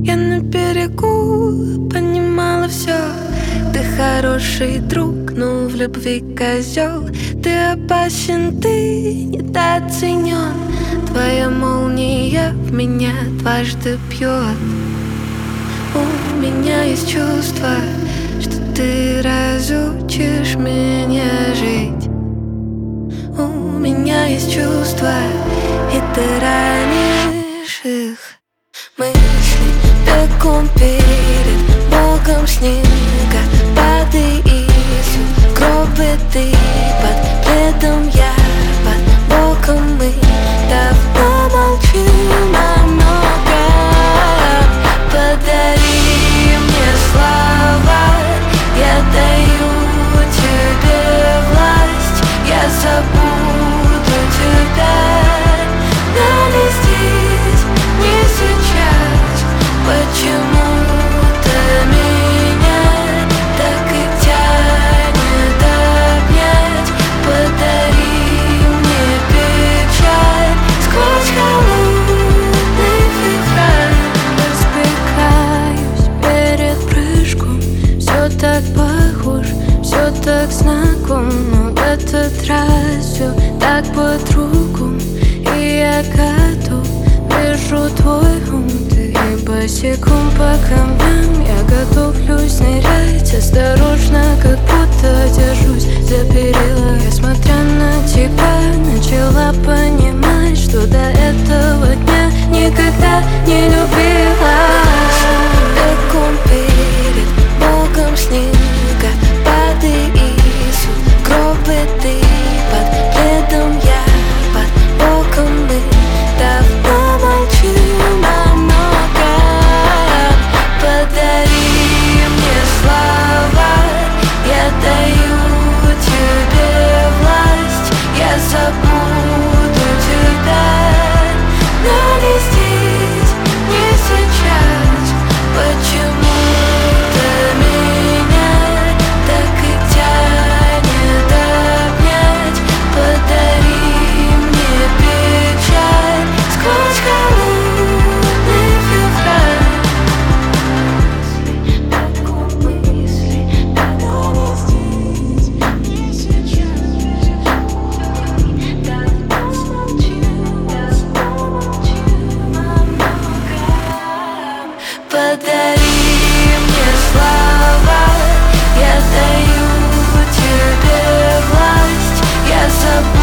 Я на берегу понимала все. Ты хороший друг, но в любви козел. Ты опасен, ты недооценен. Твоя молния в меня дважды бьет. У меня есть чувство, что ты разучишь меня жить. У меня есть чувства, и ты ранишь их. Мысли бегом перед Богом снега. Падай изю, гробы ты под пледом, я под боком. Мы давно молчим о многом. Подари мне слова, я даю тебе власть. Я забуду тебя, но не здесь, не сейчас. Почему-то меня так и тянет обнять. Подари мне печаль сквозь холодный февраль. Разбегаюсь перед прыжком. Все так похоже, все так знакомо, но в этот раз все так по-другому. И я готов, вижу твой ум. Ты босиком по камням, я готовлюсь нырять. Осторожно, как будто держусь за перила. Я, смотря на тебя, начала понимать, что до этого дня никогда не любила. Бегом перед Богом снега. Падай изю, гробы ты под пледом, я под боком. Мы давно молчим о многом. Подари мне слова, я даю тебе власть. Я забуду тебя, но не здесь, не сейчас. Почему-то меня так и тянет обнять. Подари мне печаль сквозь холодный февраль. Мысли, не здесь, не сейчас. Давно молчим о многом. Подари мне слова, я даю тебе власть. Я забуду